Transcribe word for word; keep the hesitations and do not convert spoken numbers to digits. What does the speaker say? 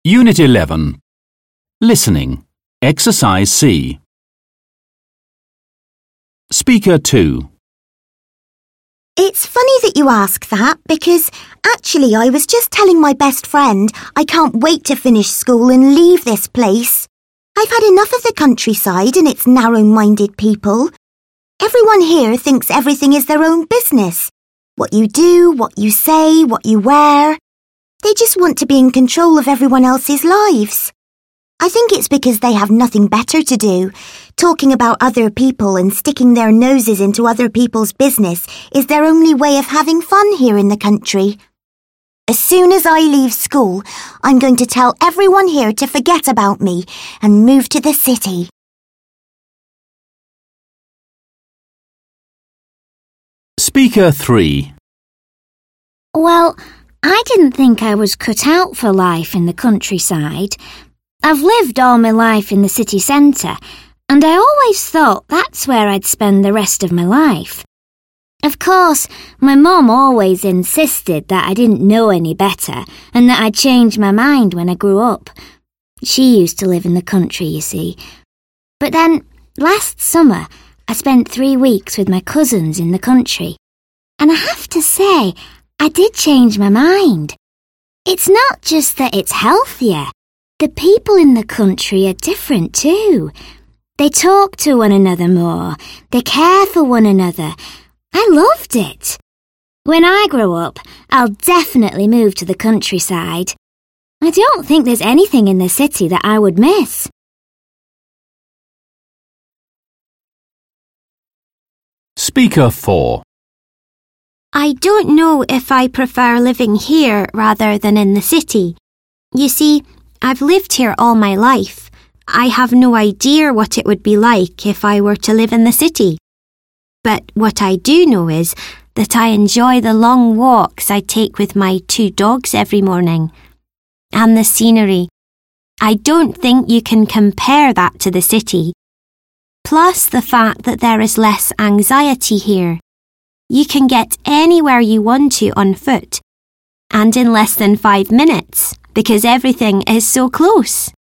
Unit eleven. Listening. Exercise C. Speaker two. It's funny that you ask that because actually I was just telling my best friend I can't wait to finish school and leave this place. I've had enough of the countryside and its narrow-minded people. Everyone here thinks everything is their own business. What you do, what you say, what you wear. They just want to be in control of everyone else's lives. I think it's because they have nothing better to do. Talking about other people and sticking their noses into other people's business is their only way of having fun here in the country. As soon as I leave school, I'm going to tell everyone here to forget about me and move to the city. Speaker three. Well, I didn't think I was cut out for life in the countryside. I've lived all my life in the city centre, and I always thought that's where I'd spend the rest of my life. Of course, my mum always insisted that I didn't know any better and that I'd change my mind when I grew up. She used to live in the country, you see. But then, last summer, I spent three weeks with my cousins in the country. And I have to say, I did change my mind. It's not just that it's healthier. The people in the country are different too. They talk to one another more. They care for one another. I loved it. When I grow up, I'll definitely move to the countryside. I don't think there's anything in the city that I would miss. Speaker four. I don't know if I prefer living here rather than in the city. You see, I've lived here all my life. I have no idea what it would be like if I were to live in the city. But what I do know is that I enjoy the long walks I take with my two dogs every morning. And the scenery. I don't think you can compare that to the city. Plus the fact that there is less anxiety here. You can get anywhere you want to on foot, and in less than five minutes, because everything is so close.